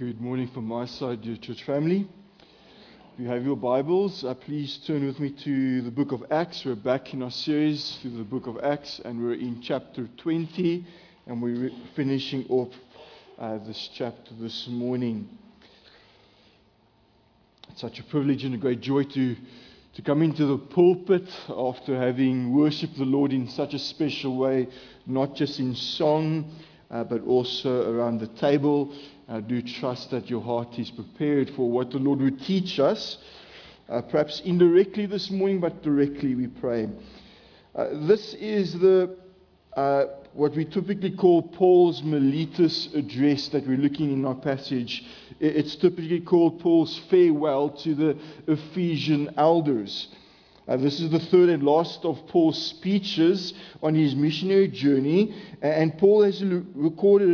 Good morning from my side, dear church family. If you have your Bibles, please turn with me to the book of Acts. We're back in our series through the book of Acts, and we're in chapter 20, and we're finishing off this chapter this morning. It's such a privilege and a great joy to come into the pulpit after having worshipped the Lord in such a special way, not just in song, but also around the table. I do trust that your heart is prepared for what the Lord would teach us, perhaps indirectly this morning, but directly we pray. This is what we typically call Paul's Miletus address that we're looking in our passage. It's typically called Paul's farewell to the Ephesian elders. This is the third and last of Paul's speeches on his missionary journey, and Paul has recorded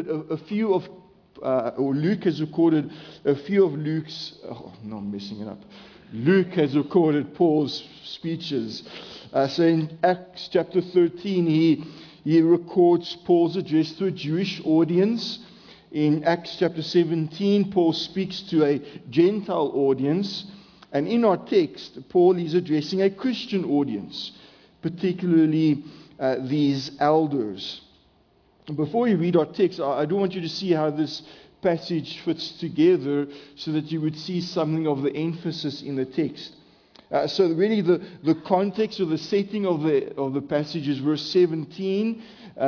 Luke has recorded a few of Luke's. Oh, no, I'm messing it up. Luke has recorded Paul's speeches. So in Acts chapter 13, he records Paul's address to a Jewish audience. In Acts chapter 17, Paul speaks to a Gentile audience. And in our text, Paul is addressing a Christian audience, particularly these elders. Before we read our text, I do want you to see how this passage fits together so that you would see something of the emphasis in the text. So really the context or the setting of the passage is verse 17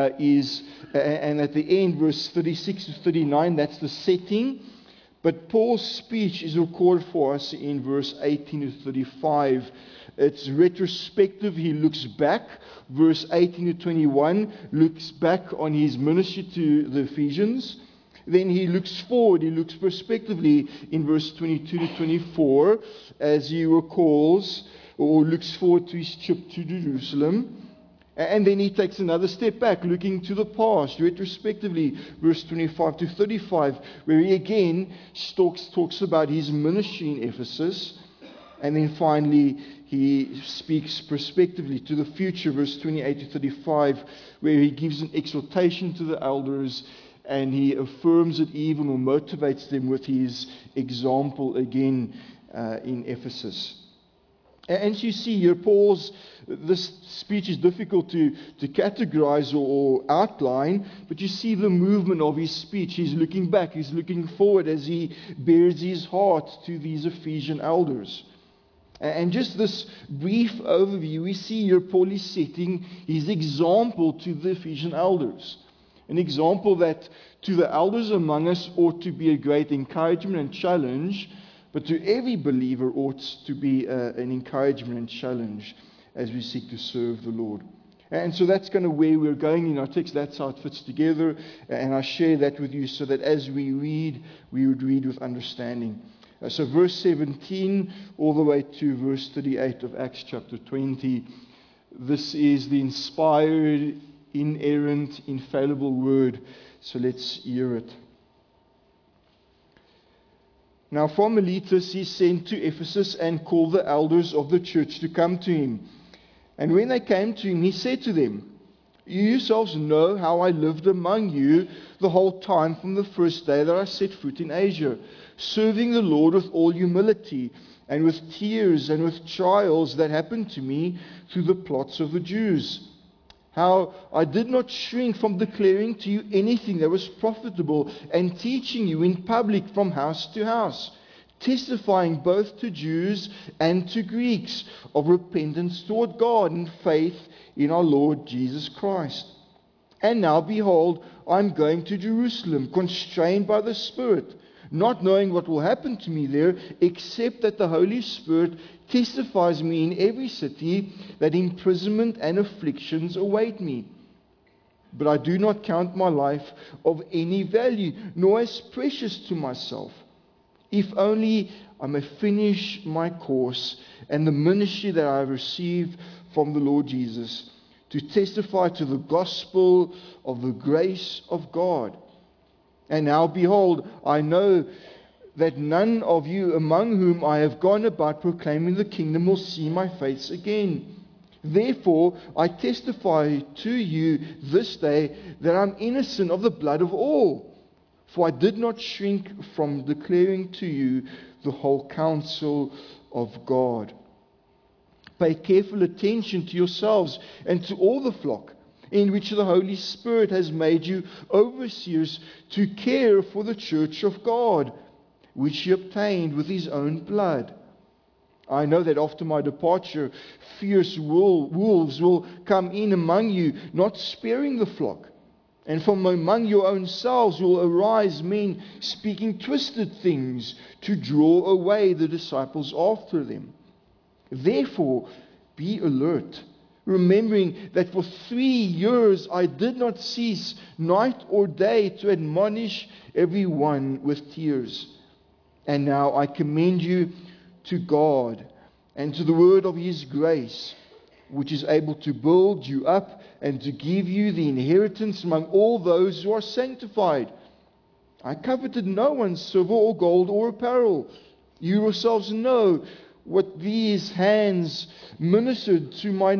and at the end verse 36 to 39, that's the setting. But Paul's speech is recorded for us in verse 18 to 35. It's retrospective. He looks back. Verse 18 to 21 looks back on his ministry to the Ephesians. Then he looks forward. He looks prospectively in verse 22 to 24 as he recalls or looks forward to his trip to Jerusalem. And then he takes another step back, looking to the past, retrospectively, verse 25 to 35, where he again talks about his ministry in Ephesus. And then finally, he speaks prospectively to the future, verse 28 to 35, where he gives an exhortation to the elders, and he affirms it even or motivates them with his example again in Ephesus. And you see here, this speech is difficult to categorize or outline, but you see the movement of his speech. He's looking back, he's looking forward as he bears his heart to these Ephesian elders. And just this brief overview, we see here Paul is setting his example to the Ephesian elders. An example that to the elders among us ought to be a great encouragement and challenge, but to every believer ought to be an encouragement and challenge as we seek to serve the Lord. And so that's kind of where we're going in our text. That's how it fits together. And I share that with you so that as we read, we would read with understanding. So verse 17 all the way to verse 38 of Acts chapter 20. This is the inspired, inerrant, infallible word. So let's hear it. Now from Miletus he sent to Ephesus and called the elders of the church to come to him. And when they came to him, he said to them, "You yourselves know how I lived among you the whole time from the first day that I set foot in Asia, serving the Lord with all humility and with tears and with trials that happened to me through the plots of the Jews. How I did not shrink from declaring to you anything that was profitable and teaching you in public from house to house, testifying both to Jews and to Greeks of repentance toward God and faith in our Lord Jesus Christ. And now, behold, I am going to Jerusalem, constrained by the Spirit, not knowing what will happen to me there, except that the Holy Spirit testifies me in every city that imprisonment and afflictions await me. But I do not count my life of any value, nor as precious to myself, if only I may finish my course and the ministry that I have received from the Lord Jesus, to testify to the gospel of the grace of God. And now, behold, I know that none of you among whom I have gone about proclaiming the kingdom will see my face again. Therefore, I testify to you this day that I am innocent of the blood of all. For I did not shrink from declaring to you the whole counsel of God. Pay careful attention to yourselves and to all the flock, in which the Holy Spirit has made you overseers to care for the church of God, which He obtained with His own blood. I know that after my departure, fierce wolves will come in among you, not sparing the flock. And from among your own selves will arise men speaking twisted things to draw away the disciples after them. Therefore, be alert, remembering that for 3 years I did not cease night or day to admonish everyone with tears. And now I commend you to God and to the word of His grace, which is able to build you up and to give you the inheritance among all those who are sanctified. I coveted no one's silver or gold or apparel. You yourselves know what these hands ministered to my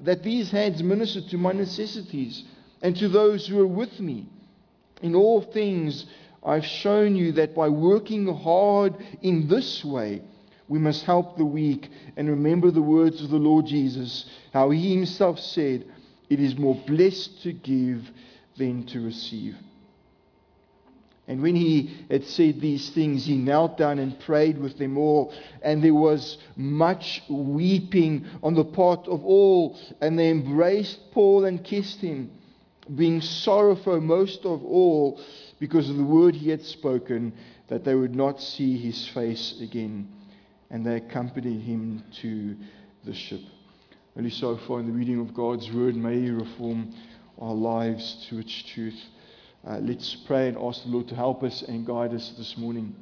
necessities, and to those who are with me. In all things I've shown you that by working hard in this way, we must help the weak and remember the words of the Lord Jesus, how He Himself said, "It is more blessed to give than to receive." And when He had said these things, He knelt down and prayed with them all. And there was much weeping on the part of all. And they embraced Paul and kissed him, being sorrowful most of all because of the word he had spoken, that they would not see his face again. And they accompanied him to the ship. Only so far in the reading of God's word, may He reform our lives to its truth. Let's pray and ask the Lord to help us and guide us this morning.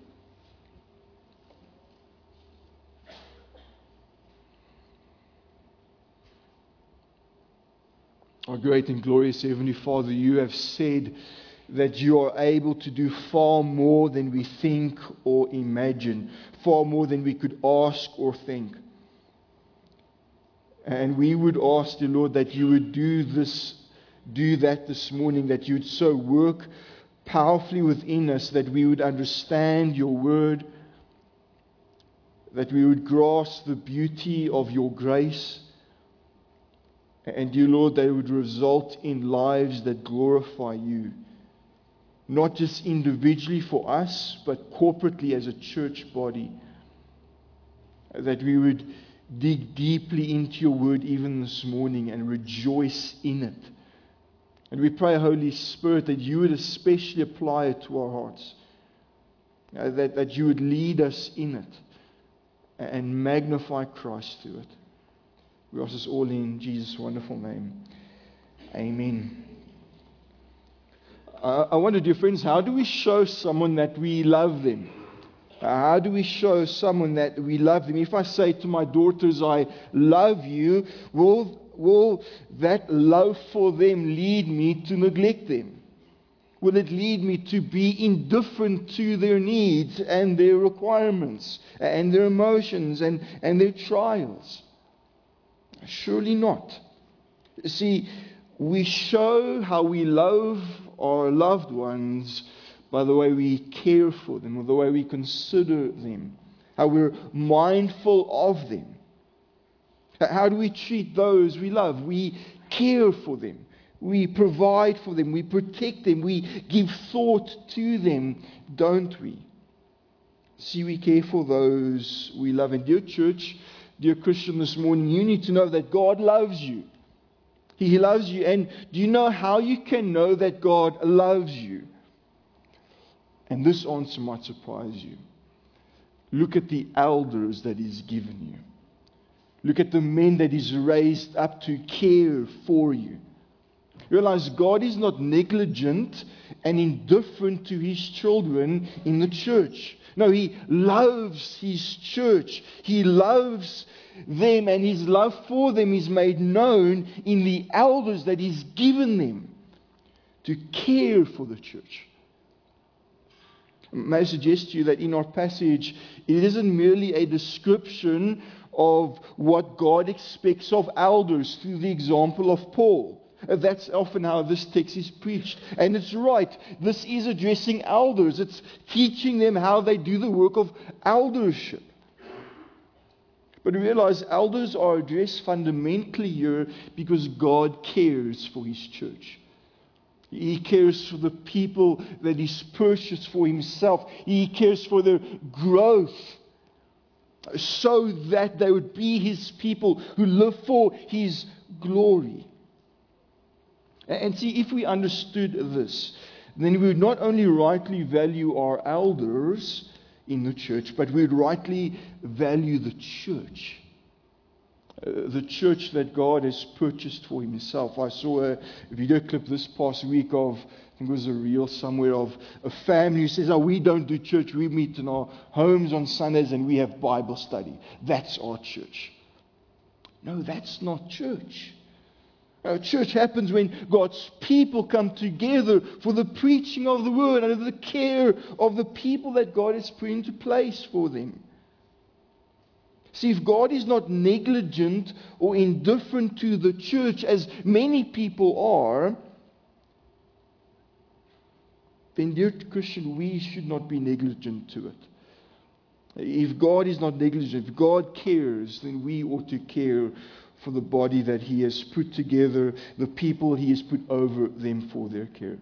Our great and glorious Heavenly Father, You have said that You are able to do far more than we think or imagine, far more than we could ask or think. And we would ask, dear Lord, that You would do that this morning, that You would so work powerfully within us that we would understand Your word, that we would grasp the beauty of Your grace, and dear Lord, that it would result in lives that glorify You, not just individually for us, but corporately as a church body, that we would dig deeply into Your word even this morning and rejoice in it. And we pray, Holy Spirit, that You would especially apply it to our hearts, that You would lead us in it and magnify Christ through it. We ask this all in Jesus' wonderful name. Amen. I wonder, dear friends, how do we show someone that we love them? How do we show someone that we love them? If I say to my daughters, I love you, will that love for them lead me to neglect them? Will it lead me to be indifferent to their needs and their requirements and their emotions and their trials? Surely not. See, we show how we love our loved ones by the way we care for them, or the way we consider them, how we're mindful of them. How do we treat those we love? We care for them. We provide for them. We protect them. We give thought to them, don't we? See, we care for those we love. And dear church, dear Christian, this morning, you need to know that God loves you. He loves you. And do you know how you can know that God loves you? And this answer might surprise you. Look at the elders that He's given you. Look at the men that He's raised up to care for you. Realize God is not negligent and indifferent to His children in the church. No, He loves His church. He loves them, and His love for them is made known in the elders that He's given them to care for the church. May I suggest to you that in our passage, it isn't merely a description of what God expects of elders through the example of Paul. That's often how this text is preached. And it's right. This is addressing elders. It's teaching them how they do the work of eldership. But realize elders are addressed fundamentally here because God cares for His church. He cares for the people that He's purchased for Himself. He cares for their growth so that they would be His people who live for His glory. And see, if we understood this, then we would not only rightly value our elders in the church, but we would rightly value the church. The church that God has purchased for Himself. I saw a video clip this past week of, I think it was a reel somewhere, of a family who says, we don't do church, we meet in our homes on Sundays and we have Bible study. That's our church. No, that's not church. Church happens when God's people come together for the preaching of the Word under the care of the people that God has put into place for them. See, if God is not negligent or indifferent to the church, as many people are, then, dear Christian, we should not be negligent to it. If God is not negligent, if God cares, then we ought to care for the body that He has put together, the people He has put over them for their care.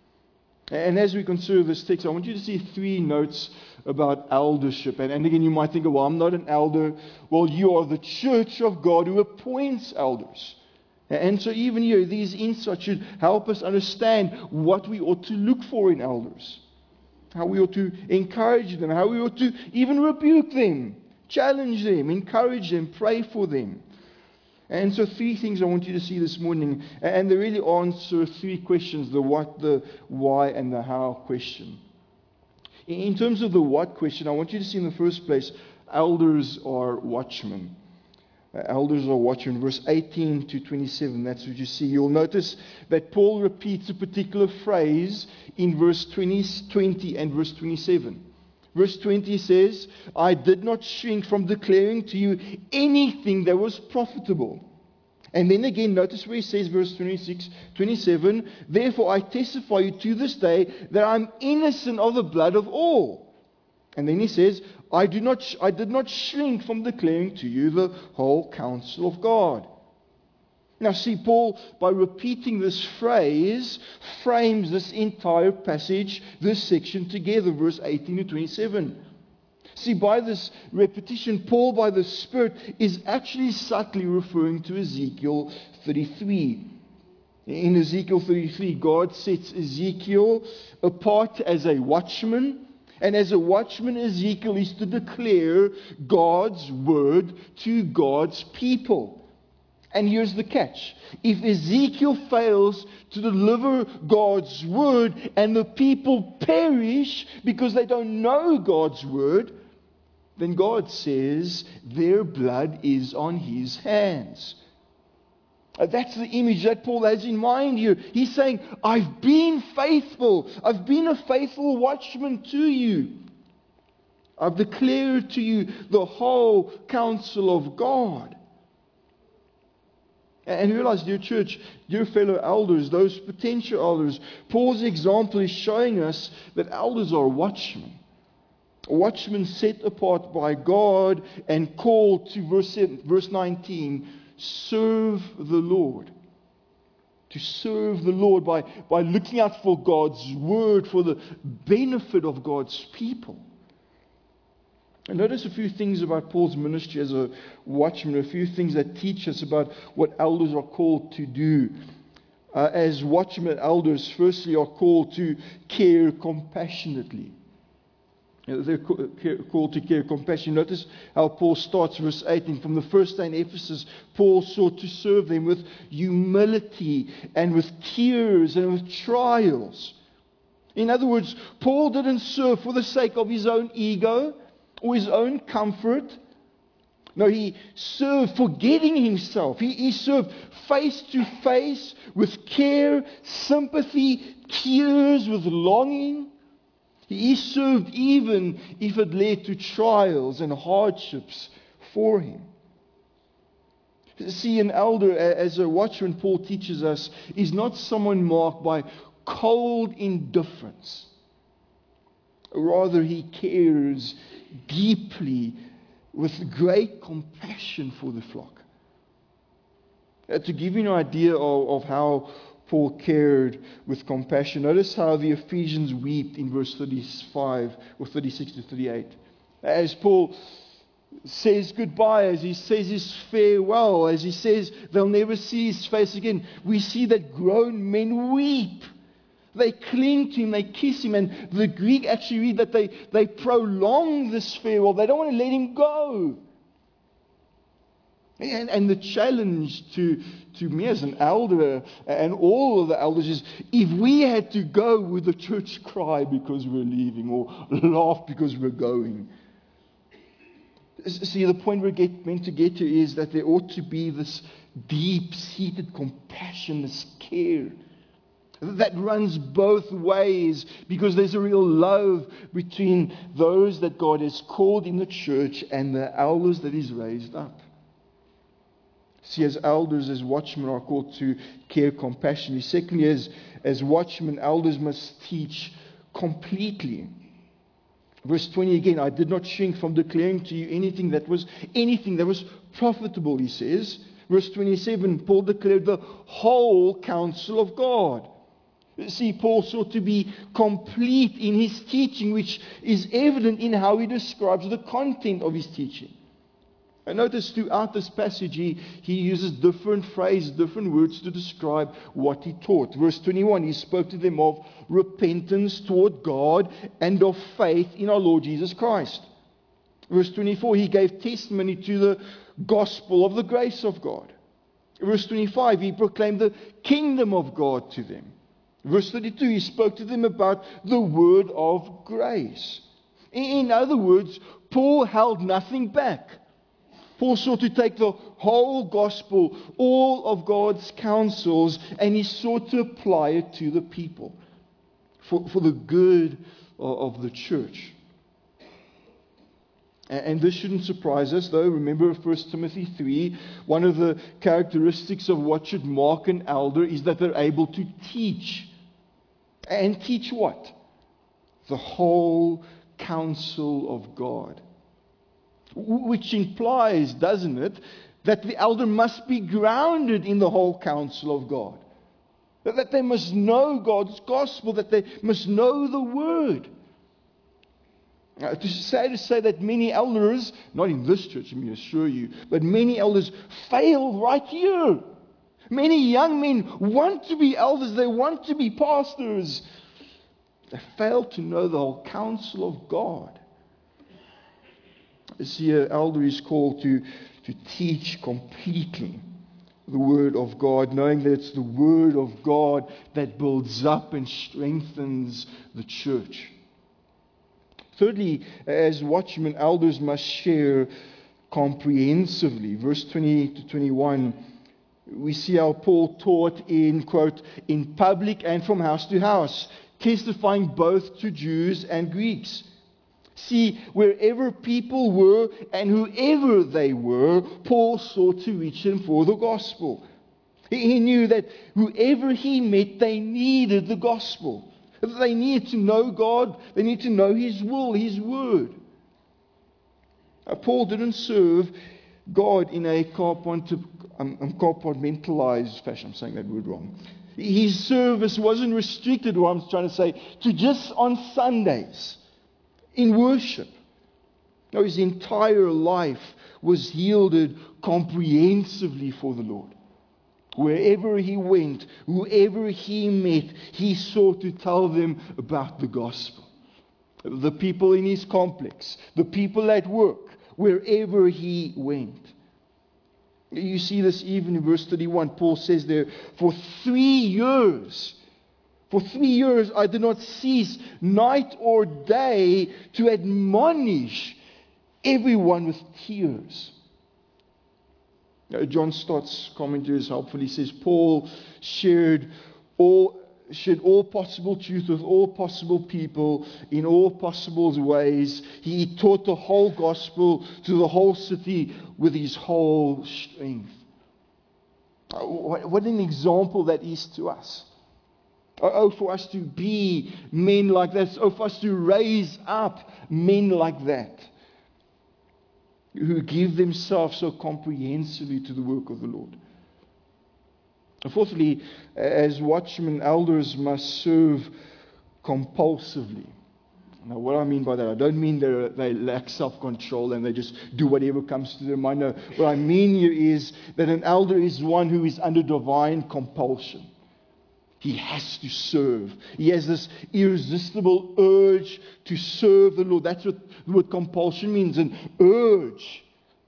And as we consider this text, I want you to see 3 notes about eldership. And again, you might think, well, I'm not an elder. Well, you are the church of God who appoints elders. And so even here, these insights should help us understand what we ought to look for in elders. How we ought to encourage them. How we ought to even rebuke them, challenge them, encourage them, pray for them. And so 3 things I want you to see this morning. And they really answer 3 questions: the what, the why, and the how question. In terms of the what question, I want you to see in the first place, elders are watchmen. Elders are watchmen. Verse 18 to 27, that's what you see. You'll notice that Paul repeats a particular phrase in verse 20 and verse 27. Verse 20 says, I did not shrink from declaring to you anything that was profitable. And then again, notice where he says, verse 27, therefore I testify you to this day that I'm innocent of the blood of all. And then he says, I did not shrink from declaring to you the whole counsel of God. Now see, Paul, by repeating this phrase, frames this entire passage, this section together, verse 18 to 27. See, by this repetition, Paul, by the Spirit, is actually subtly referring to Ezekiel 33. In Ezekiel 33, God sets Ezekiel apart as a watchman. And as a watchman, Ezekiel is to declare God's word to God's people. And here's the catch. If Ezekiel fails to deliver God's word and the people perish because they don't know God's word, then God says their blood is on His hands. That's the image that Paul has in mind here. He's saying, I've been faithful. I've been a faithful watchman to you. I've declared to you the whole counsel of God. And realize, dear church, dear fellow elders, those potential elders, Paul's example is showing us that elders are watchmen. Watchmen set apart by God and called to, verse 19, serve the Lord. To serve the Lord by looking out for God's word, for the benefit of God's people. And notice a few things about Paul's ministry as a watchman, a few things that teach us about what elders are called to do. As watchmen, elders, firstly, are called to care compassionately. They're called to care compassion. Notice how Paul starts verse 18. From the first day in Ephesus, Paul sought to serve them with humility and with tears and with trials. In other words, Paul didn't serve for the sake of his own ego or his own comfort. No, he served forgetting himself. He served face to face with care, sympathy, tears, with longing. He served even if it led to trials and hardships for him. See, an elder, as a watchman, Paul teaches us, is not someone marked by cold indifference. Rather, he cares deeply with great compassion for the flock. To give you an idea of how Paul cared with compassion, notice how the Ephesians wept in verse 35 or 36 to 38. As Paul says goodbye, as he says his farewell, as he says they'll never see his face again, we see that grown men weep. They cling to him, they kiss him, and the Greek actually read that they prolong this farewell. They don't want to let him go. And the challenge to me as an elder and all of the elders is, if we had to go, would the church cry because we're leaving or laugh because we're going? See, the point we're meant to get to is that there ought to be this deep-seated compassion, this care that runs both ways, because there's a real love between those that God has called in the church and the elders that He's raised up. See, as elders, as watchmen, are called to care compassionately. Secondly, as watchmen, elders must teach completely. Verse 20 again, I did not shrink from declaring to you anything that was profitable, he says. Verse 27, Paul declared the whole counsel of God. See, Paul sought to be complete in his teaching, which is evident in how he describes the content of his teaching. And notice throughout this passage, he uses different phrases, different words to describe what he taught. Verse 21, he spoke to them of repentance toward God and of faith in our Lord Jesus Christ. Verse 24, he gave testimony to the gospel of the grace of God. Verse 25, he proclaimed the kingdom of God to them. Verse 32, he spoke to them about the word of grace. In other words, Paul held nothing back. Paul sought to take the whole gospel, all of God's counsels, and he sought to apply it to the people for the good of the church. And this shouldn't surprise us, though. Remember 1 Timothy 3, one of the characteristics of what should mark an elder is that they're able to teach. And teach what? The whole counsel of God. Which implies, doesn't it, that the elder must be grounded in the whole counsel of God. That they must know God's gospel, that they must know the word. Now, to say that many elders, not in this church, let me assure you, but many elders fail right here. Many young men want to be elders, they want to be pastors. They fail to know the whole counsel of God. You see, an elder is called to teach completely the Word of God, knowing that it's the Word of God that builds up and strengthens the church. Thirdly, as watchmen, elders must share comprehensively. Verse 20 to 21, we see how Paul taught in, quote, in public and from house to house, testifying both to Jews and Greeks. See, wherever people were and whoever they were, Paul sought to reach them for the gospel. He knew that whoever he met, they needed the gospel. They needed to know God. They needed to know His will, His word. Paul didn't serve God in a compartmentalized fashion. I'm saying that word wrong. His service wasn't restricted, what I'm trying to say, to just on Sundays in worship. No, his entire life was yielded comprehensively for the Lord. Wherever he went, whoever he met, he sought to tell them about the gospel. The people in his complex, the people at work, wherever he went. You see this even in verse 31. Paul says there, for 3 years I did not cease night or day to admonish everyone with tears. John Stott's commentary is helpful. He says Paul shared all possible truth with all possible people in all possible ways. He taught the whole gospel to the whole city with his whole strength. What an example that is to us. Oh, for us to be men like that. Oh, for us to raise up men like that, who give themselves so comprehensively to the work of the Lord. And fourthly, as watchmen, elders must serve compulsively. Now, what I mean by that, I don't mean they lack self-control and they just do whatever comes to their mind. No, what I mean here is that an elder is one who is under divine compulsion. He has to serve. He has this irresistible urge to serve the Lord. That's what the word compulsion means, an urge.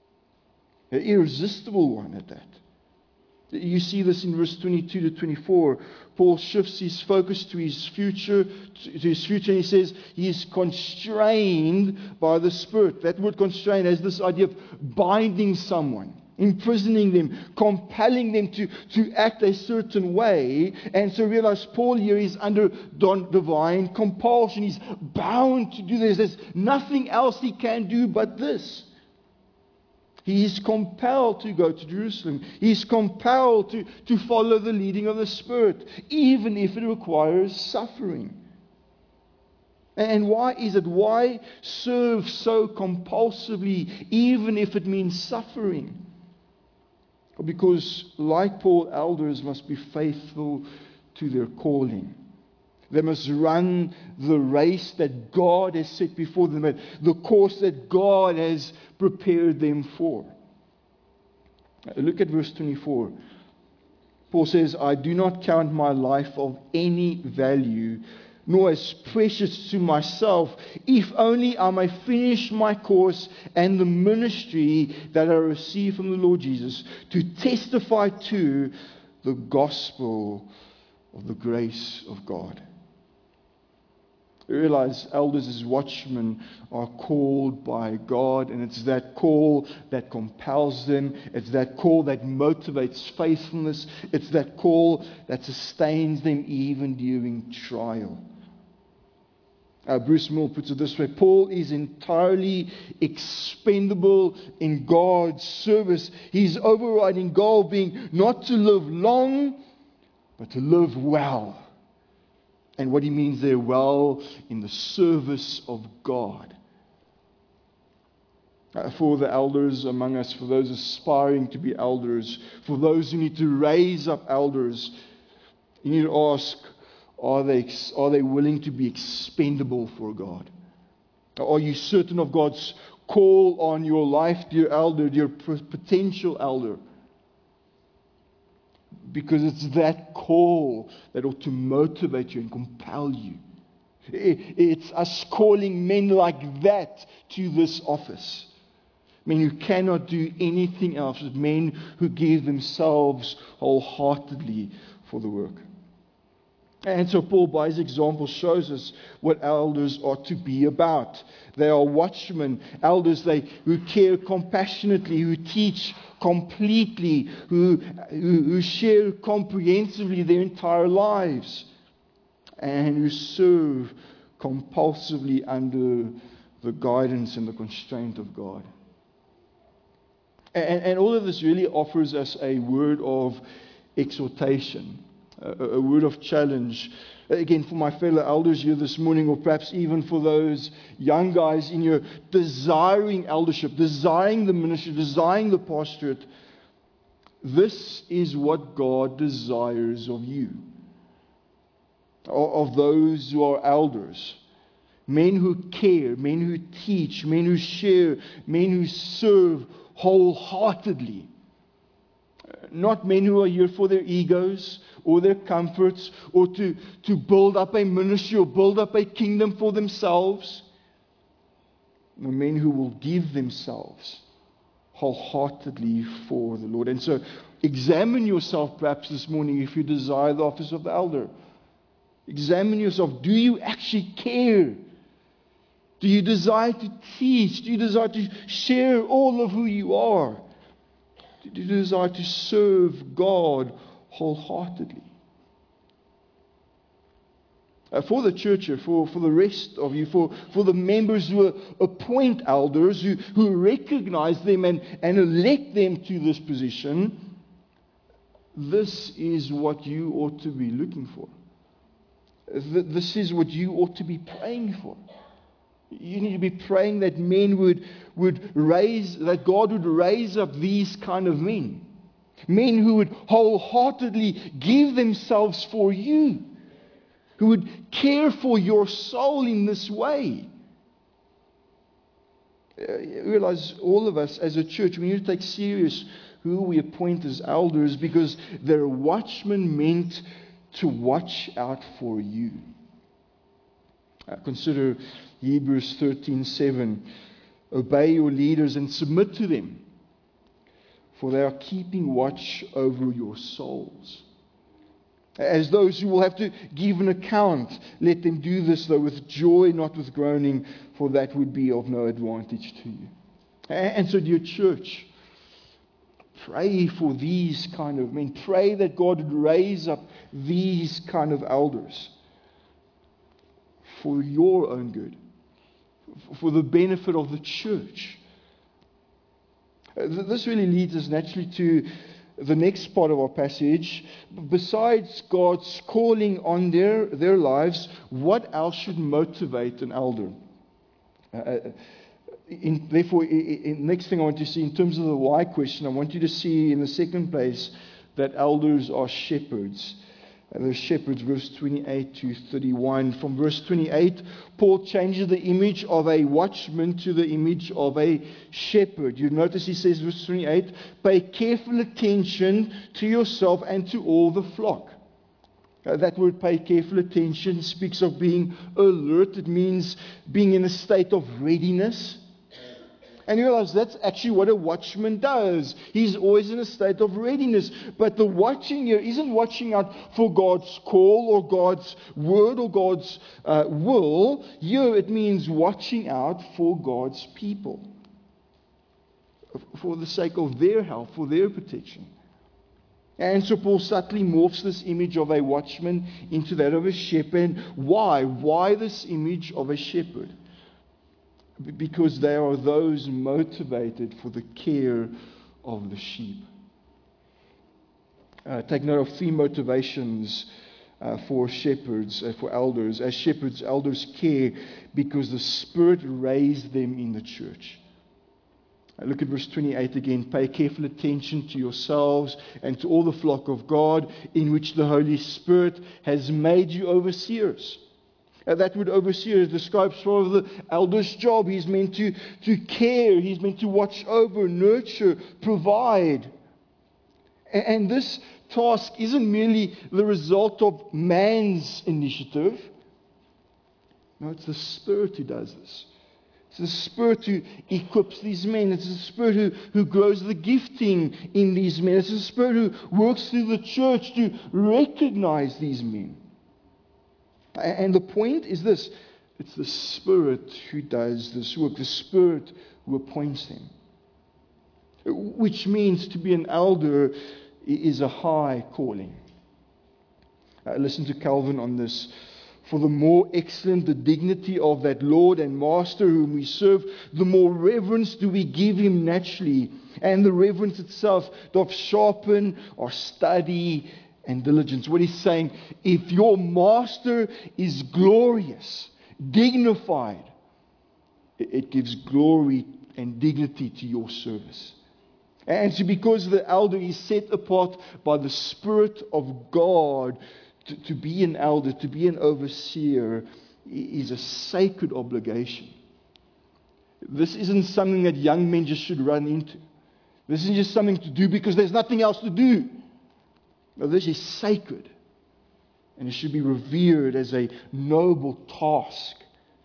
An irresistible one at that. You see this in verse 22 to 24. Paul shifts his focus to his future, and he says he is constrained by the Spirit. That word constrained has this idea of binding someone, imprisoning them, compelling them to act a certain way. And so realize Paul here is under divine compulsion. He's bound to do this. There's nothing else he can do but this. He is compelled to go to Jerusalem. He is compelled to follow the leading of the Spirit, even if it requires suffering. And why is it? Why serve so compulsively, even if it means suffering? Because, like Paul, elders must be faithful to their calling. They must run the race that God has set before them, the course that God has prepared them for. Look at verse 24. Paul says, I do not count my life of any value, nor as precious to myself, if only I may finish my course and the ministry that I received from the Lord Jesus, to testify to the gospel of the grace of God. You realize elders as watchmen are called by God, and it's that call that compels them. It's that call that motivates faithfulness. It's that call that sustains them even during trial. Bruce Mill puts it this way: Paul is entirely expendable in God's service. His overriding goal being not to live long, but to live well. And what he means there, well, in the service of God. For the elders among us, for those aspiring to be elders, for those who need to raise up elders, you need to ask, are they willing to be expendable for God? Are you certain of God's call on your life, dear elder, dear potential elder? Because it's that call that ought to motivate you and compel you. It's us calling men like that to this office. Men who cannot do anything else, but men who give themselves wholeheartedly for the work. And so Paul, by his example, shows us what elders are to be about. They are watchmen, elders who care compassionately, who teach completely, who share comprehensively their entire lives, and who serve compulsively under the guidance and the constraint of God. And all of this really offers us a word of exhortation, a word of challenge. Again, for my fellow elders here this morning, or perhaps even for those young guys in here desiring eldership, desiring the ministry, desiring the pastorate, this is what God desires of you, of those who are elders. Men who care, men who teach, men who share, men who serve wholeheartedly. Not men who are here for their egos or their comforts or to build up a ministry or build up a kingdom for themselves. No, men who will give themselves wholeheartedly for the Lord. And so examine yourself perhaps this morning if you desire the office of the elder. Examine yourself. Do you actually care? Do you desire to teach? Do you desire to share all of who you are? Do you desire to serve God wholeheartedly? For the church here, for the rest of you, for the members who appoint elders, who recognize them and elect them to this position, this is what you ought to be looking for. This is what you ought to be praying for. You need to be praying that men that God would raise up these kind of men. Men who would wholeheartedly give themselves for you. Who would care for your soul in this way. Realize all of us as a church, we need to take serious who we appoint as elders, because they're watchmen meant to watch out for you. Consider Hebrews 13:7. Obey your leaders and submit to them, for they are keeping watch over your souls. As those who will have to give an account, let them do this, though, with joy, not with groaning, for that would be of no advantage to you. And so, dear church, pray for these kind of men. Pray that God would raise up these kind of elders for your own good, for the benefit of the church. This really leads us naturally to the next part of our passage. Besides God's calling on their lives, what else should motivate an elder? Therefore, next thing I want to see in terms of the why question, I want you to see in the second place that elders are shepherds. The shepherds, verse 28 to 31. From verse 28, Paul changes the image of a watchman to the image of a shepherd. You notice he says, verse 28, pay careful attention to yourself and to all the flock. That word, pay careful attention, speaks of being alert. It means being in a state of readiness. And you realize that's actually what a watchman does. He's always in a state of readiness. But the watching here isn't watching out for God's call or God's word or God's will. Here it means watching out for God's people. For the sake of their health, for their protection. And so Paul subtly morphs this image of a watchman into that of a shepherd. Why? Why this image of a shepherd? Because they are those motivated for the care of the sheep. Take note of three motivations for shepherds, for elders. As shepherds, elders care because the Spirit raised them in the church. Look at verse 28 again. Pay careful attention to yourselves and to all the flock of God in which the Holy Spirit has made you overseers. That word overseer describes sort of the elder's job. He's meant to care. He's meant to watch over, nurture, provide. And this task isn't merely the result of man's initiative. No, it's the Spirit who does this. It's the Spirit who equips these men. It's the Spirit who grows the gifting in these men. It's the Spirit who works through the church to recognize these men. And the point is this: it's the Spirit who does this work, the Spirit who appoints them. Which means to be an elder is a high calling. Listen to Calvin on this. For the more excellent the dignity of that Lord and Master whom we serve, the more reverence do we give Him naturally. And the reverence itself doth sharpen our study and diligence. What he's saying, if your master is glorious, dignified, it gives glory and dignity to your service. And so because the elder is set apart by the Spirit of God to be an elder, to be an overseer, is a sacred obligation. This isn't something that young men just should run into. This isn't just something to do because there's nothing else to do. No, this is sacred, and it should be revered as a noble task.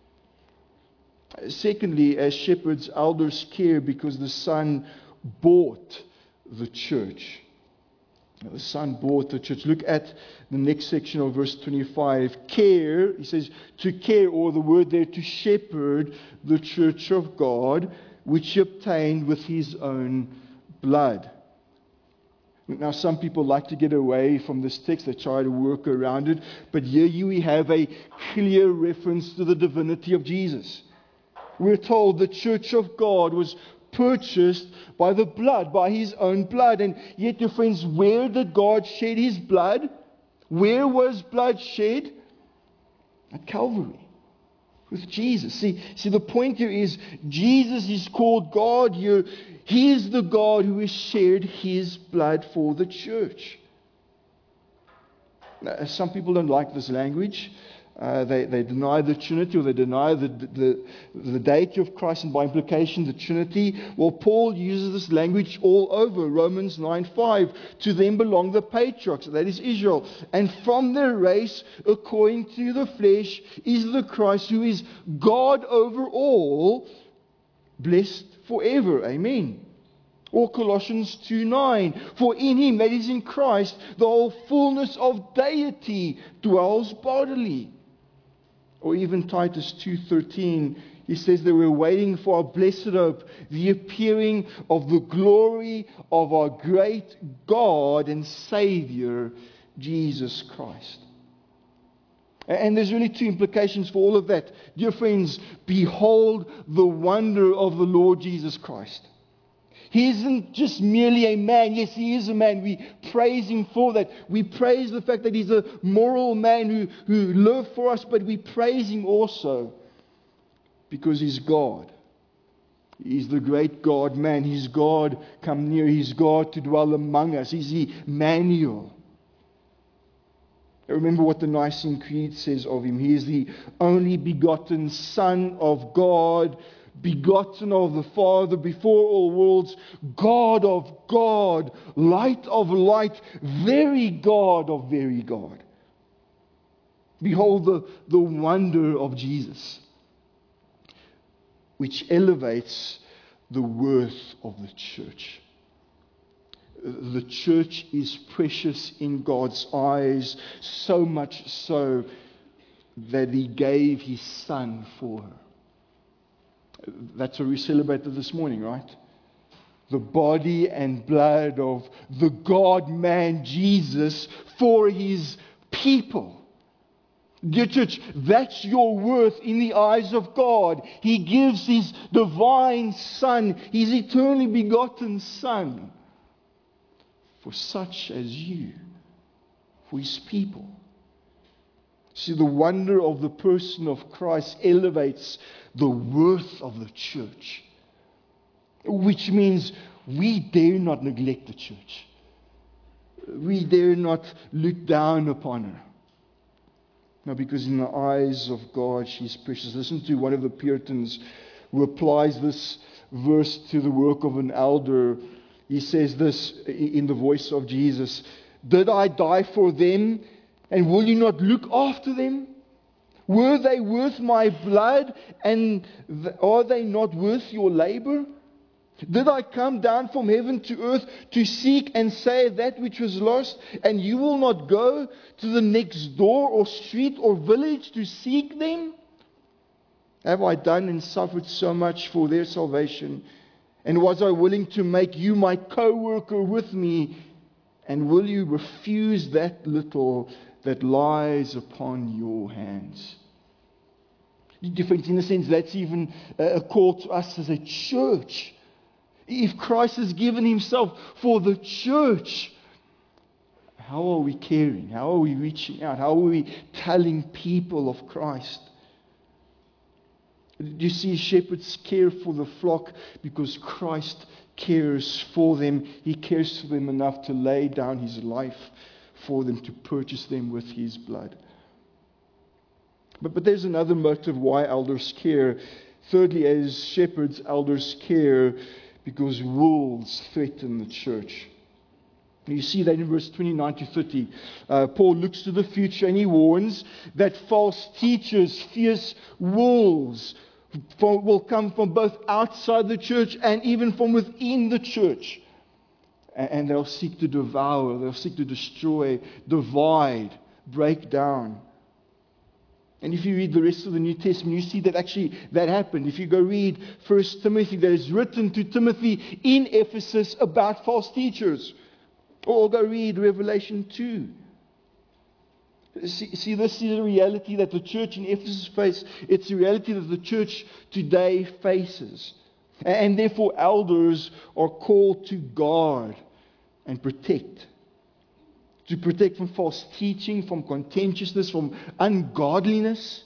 Secondly, as shepherds, elders care because the Son bought the church. The Son bought the church. Look at the next section of verse 25. Care, he says, to care, or the word there, to shepherd the church of God, which He obtained with His own blood. Now, some people like to get away from this text. They try to work around it. But here we have a clear reference to the divinity of Jesus. We're told the church of God was purchased by the blood, by His own blood. And yet, dear friends, where did God shed His blood? Where was blood shed? At Calvary. With Jesus. See, the point here is Jesus is called God here. He is the God who has shed His blood for the church. Now, some people don't like this language. They deny the Trinity, or they deny the deity of Christ, and by implication the Trinity. Well, Paul uses this language all over. Romans 9:5. To them belong the patriarchs, that is Israel. And from their race, according to the flesh, is the Christ who is God over all, blessed forever. Amen. Or Colossians 2:9, for in Him, that is in Christ, the whole fullness of deity dwells bodily. Or even Titus 2:13, he says that we're waiting for our blessed hope, the appearing of the glory of our great God and Savior, Jesus Christ. And there's really two implications for all of that. Dear friends, behold the wonder of the Lord Jesus Christ. He isn't just merely a man. Yes, He is a man. We praise Him for that. We praise the fact that He's a moral man who lived for us, but we praise Him also because He's God. He's the great God man. He's God come near. He's God to dwell among us. He's Emmanuel. Remember what the Nicene Creed says of Him. He is the only begotten Son of God, begotten of the Father before all worlds, God of God, light of light, very God of very God. Behold the wonder of Jesus, which elevates the worth of the church. The church is precious in God's eyes, so much so that He gave His Son for her. That's what we celebrated this morning, right? The body and blood of the God-man Jesus for His people. Dear church, that's your worth in the eyes of God. He gives His divine Son, His eternally begotten Son, for such as you, for His people. See, the wonder of the person of Christ elevates the worth of the church, which means we dare not neglect the church. We dare not look down upon her. No, because in the eyes of God, she's precious. Listen to one of the Puritans who applies this verse to the work of an elder. He says this in the voice of Jesus: did I die for them, and will you not look after them? Were they worth my blood, and are they not worth your labor? Did I come down from heaven to earth to seek and save that which was lost, and you will not go to the next door or street or village to seek them? Have I done and suffered so much for their salvation? And was I willing to make you my co-worker with me? And will you refuse that little that lies upon your hands? Different in a sense, that's even a call to us as a church. If Christ has given Himself for the church, how are we caring? How are we reaching out? How are we telling people of Christ? Do you see, shepherds care for the flock because Christ cares for them. He cares for them enough to lay down His life for them, to purchase them with His blood. But there's another motive why elders care. Thirdly, as shepherds, elders care because wolves threaten the church. You see that in verse 29 to 30. Paul looks to the future and he warns that false teachers, fierce wolves, will come from both outside the church and even from within the church. And they'll seek to devour, they'll seek to destroy, divide, break down. And if you read the rest of the New Testament, you see that actually that happened. If you go read 1 Timothy, that is written to Timothy in Ephesus about false teachers. Or go read Revelation 2. See, this is a reality that the church in Ephesus faced. It's a reality that the church today faces. And therefore, elders are called to guard and protect. To protect from false teaching, from contentiousness, from ungodliness.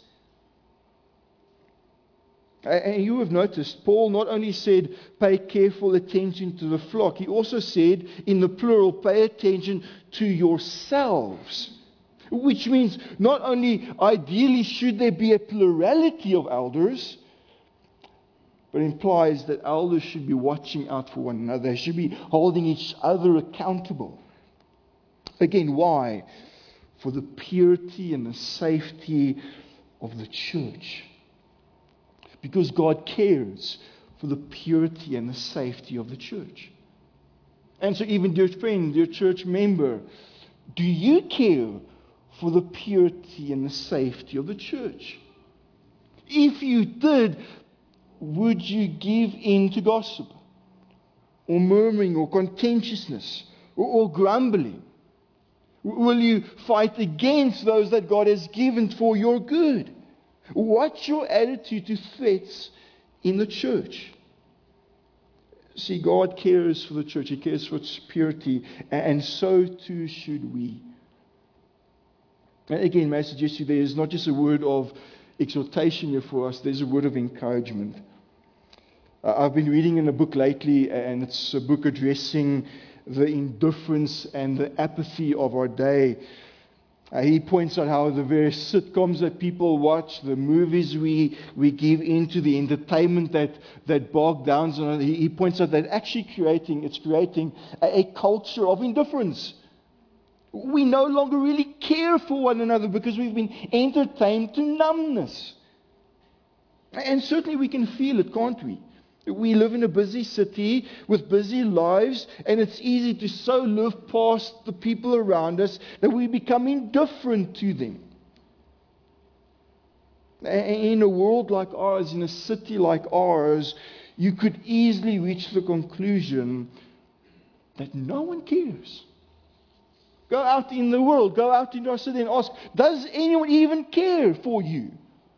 And you have noticed, Paul not only said, pay careful attention to the flock, he also said, in the plural, pay attention to yourselves. Which means not only ideally should there be a plurality of elders, but implies that elders should be watching out for one another. They should be holding each other accountable. Again, why? For the purity and the safety of the church. Because God cares for the purity and the safety of the church. And so even, dear friend, dear church member, do you care for the purity and the safety of the church? If you did, would you give in to gossip, or murmuring, or contentiousness, or grumbling? Will you fight against those that God has given for your good? What's your attitude to threats in the church? See, God cares for the church. He cares for its purity, and so too should we. And again, may I suggest to you, there is not just a word of exhortation here for us, there's a word of encouragement. I've been reading in a book lately, and it's a book addressing the indifference and the apathy of our day. He points out how the various sitcoms that people watch, the movies we give into, the entertainment that bog down on. He points out that it's creating a culture of indifference. We no longer really care for one another because we've been entertained to numbness. And certainly we can feel it, can't we? We live in a busy city with busy lives, and it's easy to so live past the people around us that we become indifferent to them. In a world like ours, in a city like ours, you could easily reach the conclusion that no one cares. Go out in the world, go out in our city and ask, does anyone even care for you?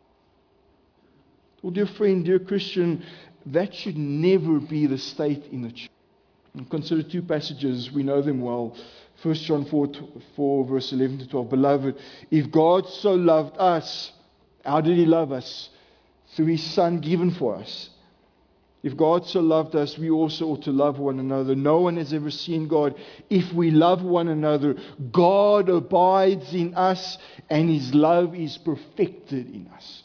Well, dear friend, dear Christian, that should never be the state in the church. And consider two passages, we know them well. 1 John 4, verse 11 to 12. Beloved, if God so loved us, how did He love us? Through His Son given for us. If God so loved us, we also ought to love one another. No one has ever seen God. If we love one another, God abides in us, and His love is perfected in us.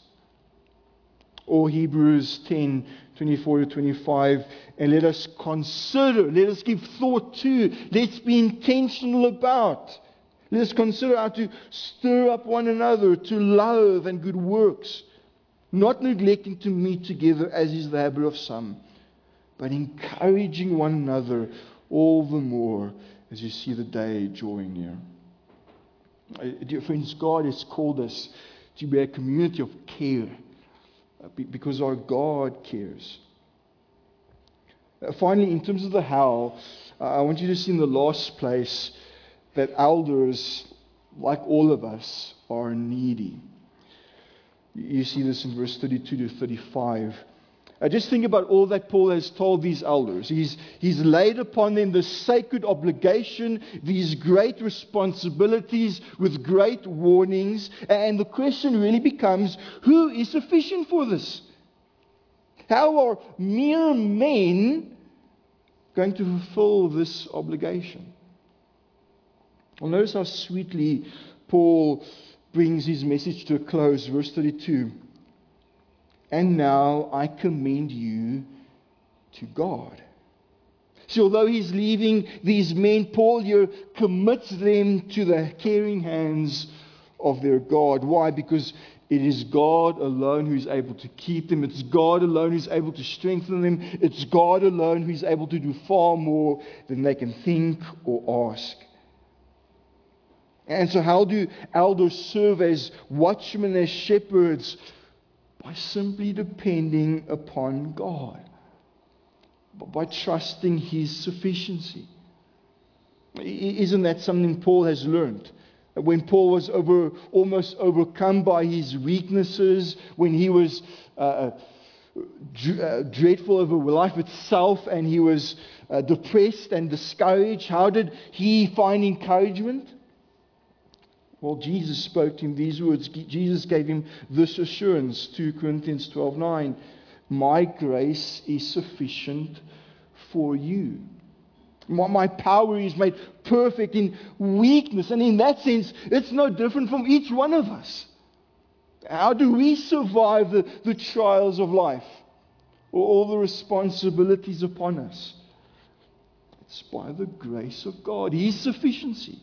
Or Hebrews 10, 24 to 25, and let us consider, let us give thought to, let's be intentional about. Let us consider how to stir up one another to love and good works, not neglecting to meet together as is the habit of some, but encouraging one another all the more as you see the day drawing near. Dear friends, God has called us to be a community of care, because our God cares. Finally, in terms of the how, I want you to see in the last place that elders, like all of us, are needy. You see this in verse 32 to 35. Just think about all that Paul has told these elders. He's laid upon them the sacred obligation, these great responsibilities with great warnings. And the question really becomes, who is sufficient for this? How are mere men going to fulfill this obligation? Well, notice how sweetly Paul brings his message to a close. Verse 32. And now I commend you to God. See, although he's leaving these men, Paul here commits them to the caring hands of their God. Why? Because it is God alone who's able to keep them. It's God alone who's able to strengthen them. It's God alone who's able to do far more than they can think or ask. And so how do elders serve as watchmen, as shepherds? By simply depending upon God. By trusting His sufficiency. Isn't that something Paul has learned? When Paul was almost overcome by his weaknesses, when he was dreadful over life itself, and he was depressed and discouraged. How did he find encouragement? Well, Jesus spoke to him these words. Jesus gave him this assurance, 2 Corinthians 12:9. My grace is sufficient for you. My power is made perfect in weakness. And in that sense, it's no different from each one of us. How do we survive the trials of life or all the responsibilities upon us? It's by the grace of God, His sufficiency.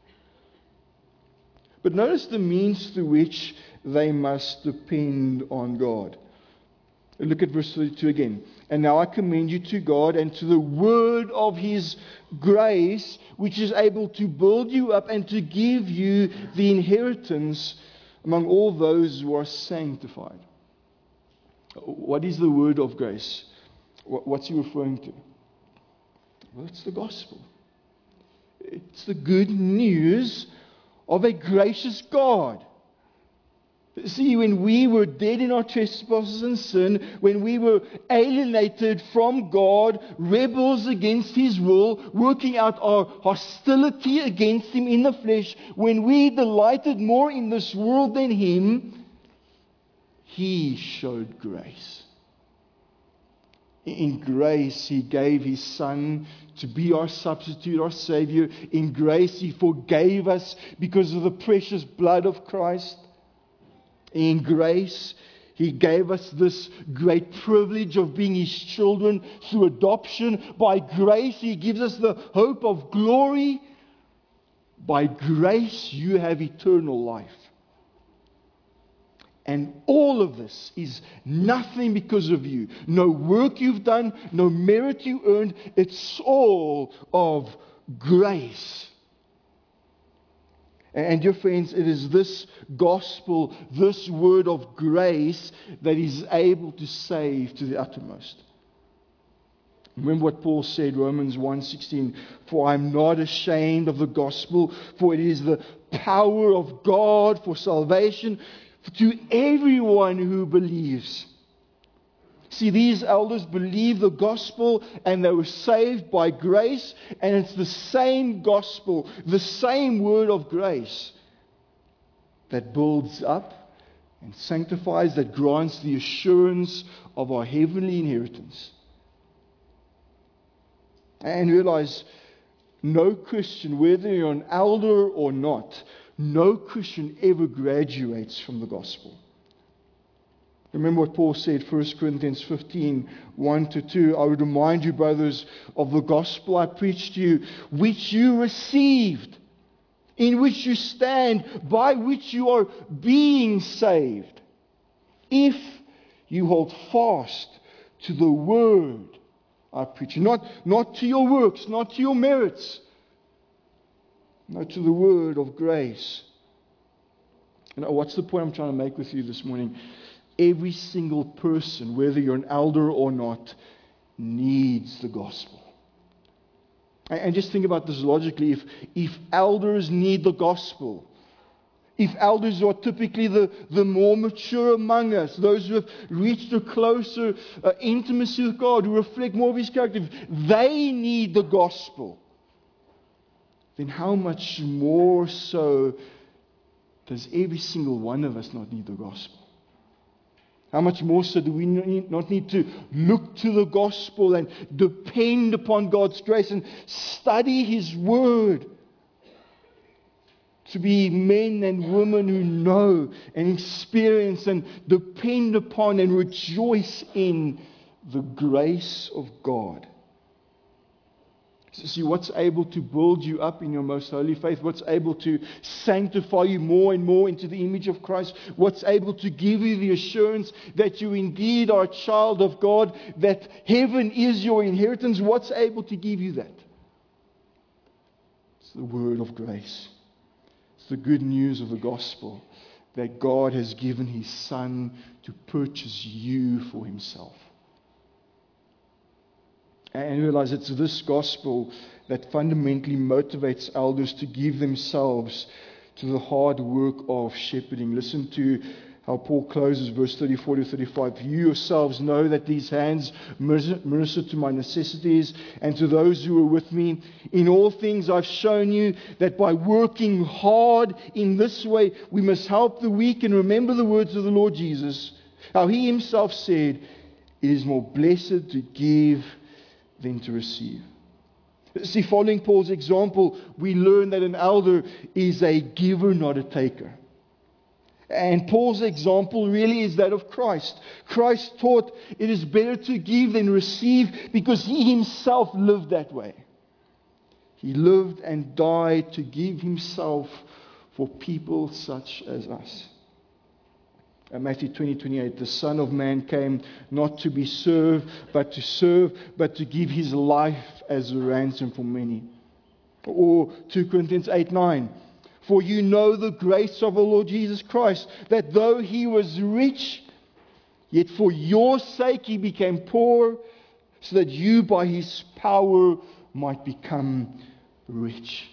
But notice the means through which they must depend on God. Look at verse 32 again. And now I commend you to God and to the word of His grace, which is able to build you up and to give you the inheritance among all those who are sanctified. What is the word of grace? What's he referring to? Well, it's the gospel. It's the good news of a gracious God. See, when we were dead in our trespasses and sin, when we were alienated from God, rebels against His will, working out our hostility against Him in the flesh, when we delighted more in this world than Him, He showed grace. In grace, He gave His Son to be our substitute, our Savior. In grace, He forgave us because of the precious blood of Christ. In grace, He gave us this great privilege of being His children through adoption. By grace, He gives us the hope of glory. By grace, you have eternal life. And all of this is nothing because of you. No work you've done, no merit you earned. It's all of grace. And dear friends, it is this gospel, this word of grace that is able to save to the uttermost. Remember what Paul said, Romans 1:16, for I'm not ashamed of the gospel, for it is the power of God for salvation to everyone who believes. See, these elders believed the gospel and they were saved by grace, and it's the same gospel, the same word of grace that builds up and sanctifies, that grants the assurance of our heavenly inheritance. And realize, no Christian, whether you're an elder or not, no Christian ever graduates from the gospel. Remember what Paul said, 1 Corinthians 15, 1-2. I would remind you, brothers, of the gospel I preached to you, which you received, in which you stand, by which you are being saved, if you hold fast to the word I preach. Not to your works, not to your merits, no, to the word of grace. What's the point I'm trying to make with you this morning? Every single person, whether you're an elder or not, needs the gospel. And just think about this logically. If elders need the gospel, if elders are typically the more mature among us, those who have reached a closer intimacy with God, who reflect more of His character, if they need the gospel, then how much more so does every single one of us not need the gospel? How much more so do we not need to look to the gospel and depend upon God's grace and study His word to be men and women who know and experience and depend upon and rejoice in the grace of God. So see, what's able to build you up in your most holy faith? What's able to sanctify you more and more into the image of Christ? What's able to give you the assurance that you indeed are a child of God, that heaven is your inheritance? What's able to give you that? It's the word of grace. It's the good news of the gospel that God has given His Son to purchase you for Himself. And realize it's this gospel that fundamentally motivates elders to give themselves to the hard work of shepherding. Listen to how Paul closes verse 34 to 35. You yourselves know that these hands minister to my necessities and to those who are with me. In all things I've shown you that by working hard in this way, we must help the weak. And remember the words of the Lord Jesus, how he himself said, it is more blessed to give than to receive. See, following Paul's example, we learn that an elder is a giver, not a taker. And Paul's example really is that of Christ. Christ taught it is better to give than receive because he himself lived that way. He lived and died to give himself for people such as us. Matthew 20:28, the Son of Man came not to be served, but to serve, but to give his life as a ransom for many. Or 2 Corinthians 8:9, for you know the grace of our Lord Jesus Christ, that though he was rich, yet for your sake he became poor, so that you by his power might become rich.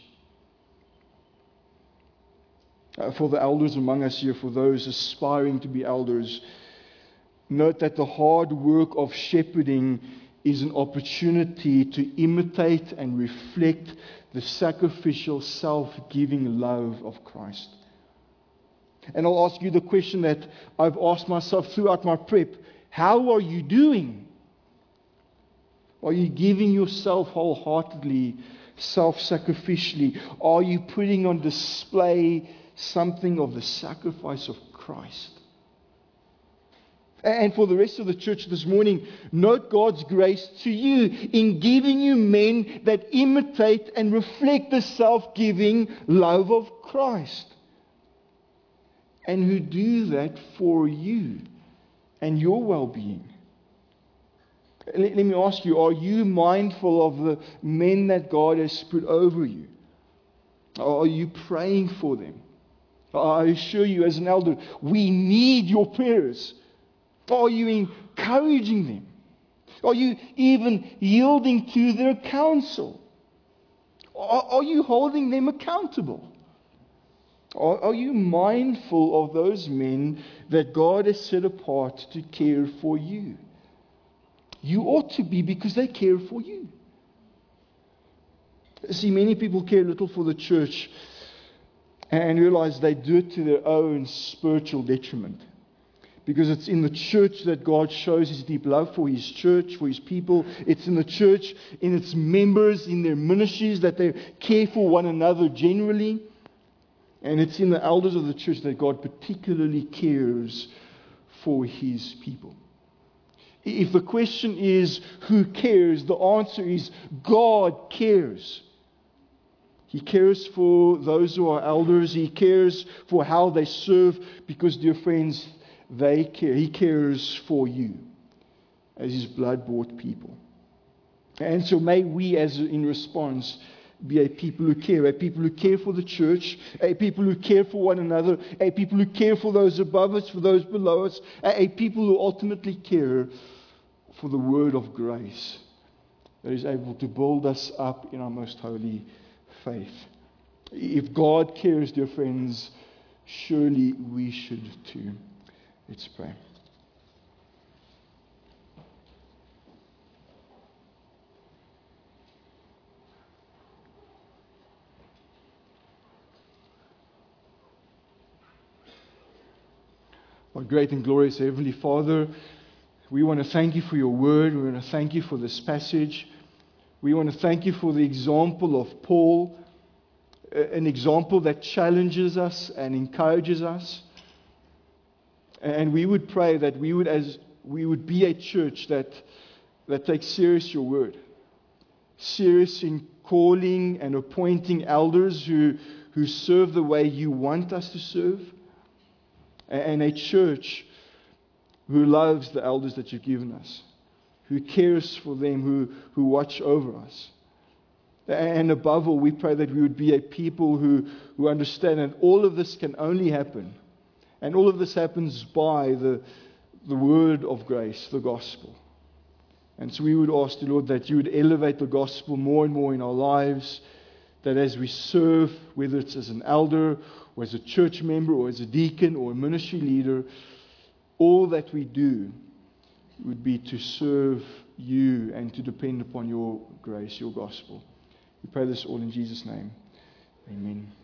For the elders among us here, for those aspiring to be elders, note that the hard work of shepherding is an opportunity to imitate and reflect the sacrificial, self-giving love of Christ. And I'll ask you the question that I've asked myself throughout my prep. How are you doing? Are you giving yourself wholeheartedly, self-sacrificially? Are you putting on display something of the sacrifice of Christ? And for the rest of the church this morning, note God's grace to you in giving you men that imitate and reflect the self-giving love of Christ. And who do that for you and your well-being. Let me ask you, are you mindful of the men that God has put over you? Are you praying for them? I assure you, as an elder, we need your prayers. Are you encouraging them? Are you even yielding to their counsel? Are you holding them accountable? Are you mindful of those men that God has set apart to care for you? You ought to be, because they care for you. See, many people care little for the church and realize they do it to their own spiritual detriment. Because it's in the church that God shows his deep love for his church, for his people. It's in the church, in its members, in their ministries, that they care for one another generally. And it's in the elders of the church that God particularly cares for his people. If the question is who cares, the answer is God cares. He cares for those who are elders. He cares for how they serve, because, dear friends, they care. He cares for you as his blood-bought people. And so may we, as in response, be a people who care for the church, a people who care for one another, a people who care for those above us, for those below us, a people who ultimately care for the word of grace that is able to build us up in our most holy faith. If God cares, dear friends, surely we should too. Let's pray. Our great and glorious Heavenly Father, we want to thank you for your word. We want to thank you for this passage. We want to thank you for the example of Paul, an example that challenges us and encourages us. And we would pray that we would be a church that takes serious your word, serious in calling and appointing elders who serve the way you want us to serve, and a church who loves the elders that you've given us, who cares for them, who watch over us. And above all, we pray that we would be a people who understand that all of this can only happen. And all of this happens by the word of grace, the gospel. And so we would ask the Lord that you would elevate the gospel more and more in our lives, that as we serve, whether it's as an elder or as a church member, or as a deacon, or a ministry leader, all that we do would be to serve you and to depend upon your grace, your gospel. We pray this all in Jesus' name. Amen.